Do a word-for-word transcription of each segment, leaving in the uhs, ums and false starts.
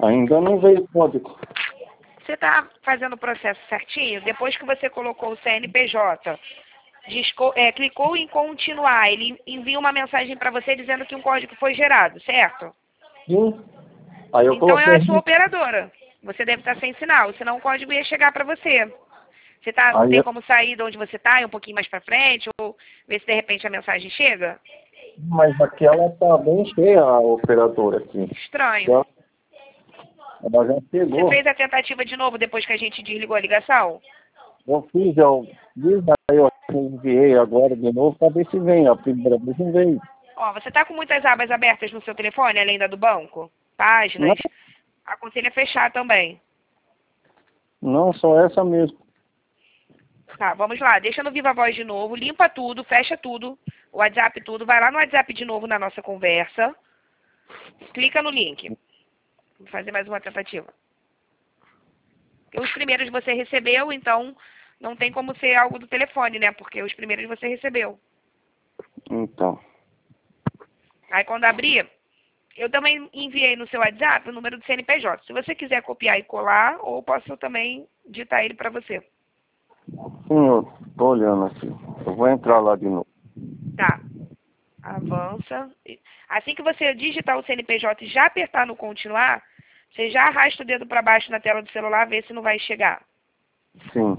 Ainda não veio o código. Você está fazendo o processo certinho? Depois que você colocou o C N P J, disco, é, clicou em continuar, ele envia uma mensagem para você dizendo que um código foi gerado, certo? Sim. Aí eu Então coloquei... é a sua operadora. Você deve estar sem sinal, senão o código ia chegar para você. Você tá, não Aí tem eu... como sair de onde você está, ir um pouquinho mais para frente, ou ver se de repente a mensagem chega? Mas aqui ela tá bem cheia, a operadora aqui. Estranho. Ela, ela já Você pegou. fez a tentativa de novo depois que a gente desligou a ligação? Eu fiz, eu fiz, aí eu enviei agora de novo para ver se vem. A primeira vez não veio. Ó, você está com muitas abas abertas no seu telefone, além da do banco? Não, Páginas? Aconselho a fechar também. não, só essa mesmo. Tá, vamos lá. Deixa no Viva Voz de novo. Limpa tudo, fecha tudo. O WhatsApp tudo. Vai lá no WhatsApp de novo na nossa conversa. Clica no link. Vou fazer mais uma tentativa. Os primeiros você recebeu, então não tem como ser algo do telefone, né? Porque os primeiros você recebeu. Então. Aí quando abrir, eu também enviei no seu WhatsApp o número do C N P J. Se você quiser copiar e colar, ou posso também digitar ele para você. Sim, eu tô olhando aqui. Eu vou entrar lá de novo. Tá. Avança. Assim que você digitar o C N P J e já apertar no continuar, você já arrasta o dedo para baixo na tela do celular, vê se não vai chegar. Sim.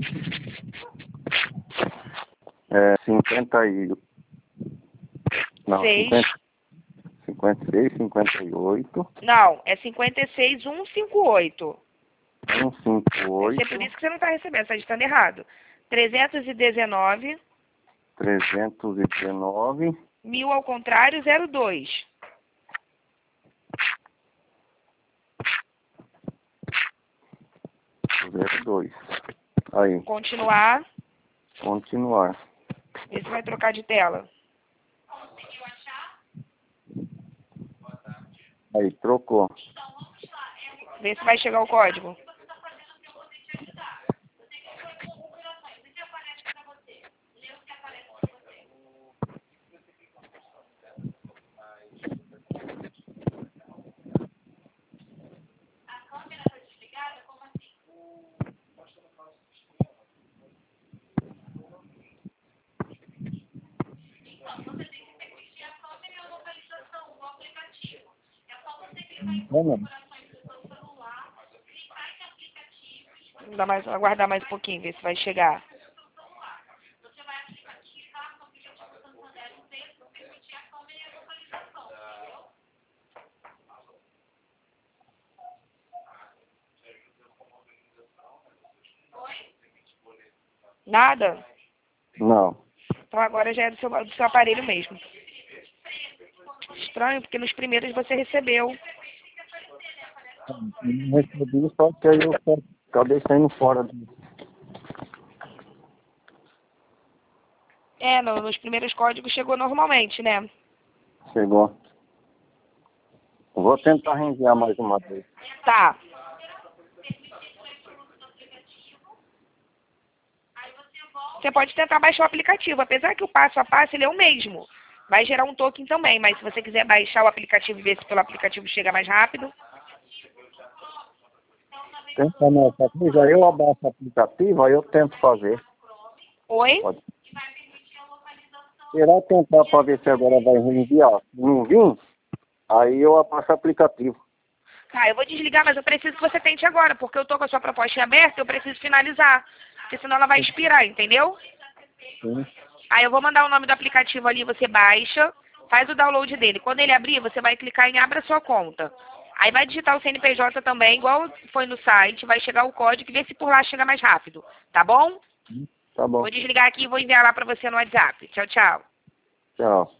É cinquenta e... Não, Seis. cinquenta, cinquenta e seis, cinquenta e oito. Não, é cinquenta e seis mil cento e cinquenta e oito. cento e cinquenta e oito. Deve ser por isso que você não está recebendo, você está digitando errado. trezentos e dezenove. trezentos e dezenove. Mil ao contrário, zero dois. zero dois. Aí. Continuar. Continuar. Esse vai trocar de tela. Aí, trocou. Vê se vai chegar o código. Não, não. Dá mais, aguardar mais um pouquinho, ver se vai chegar. Nada? Não. Então agora já é do seu, do seu aparelho mesmo. Estranho, porque nos primeiros você recebeu. Não recebi, só que aí eu acabei saindo fora. É, no, nos primeiros códigos chegou normalmente, né? Chegou. Vou tentar reenviar mais uma vez. Tá. Você pode tentar baixar o aplicativo, apesar que o passo a passo ele é o mesmo. Vai gerar um token também, mas se você quiser baixar o aplicativo e ver se pelo aplicativo chega mais rápido. Tenta nessa aqui, já eu abaixo o aplicativo, aí eu tento fazer. Oi? Pode. Será tentar para ver se agora vai reenviar. Se não vir, aí eu abaixo o aplicativo. Tá, eu vou desligar, mas eu preciso que você tente agora, porque eu tô com a sua proposta aberta e eu preciso finalizar. Porque senão ela vai expirar, entendeu? Sim. Aí eu vou mandar o nome do aplicativo ali, você baixa, faz o download dele. Quando ele abrir, você vai clicar em Abra Sua Conta. Aí vai digitar o C N P J também, igual foi no site, vai chegar o código e ver se por lá chega mais rápido. Tá bom? Tá bom. Vou desligar aqui e vou enviar lá pra você no WhatsApp. Tchau, tchau. Tchau.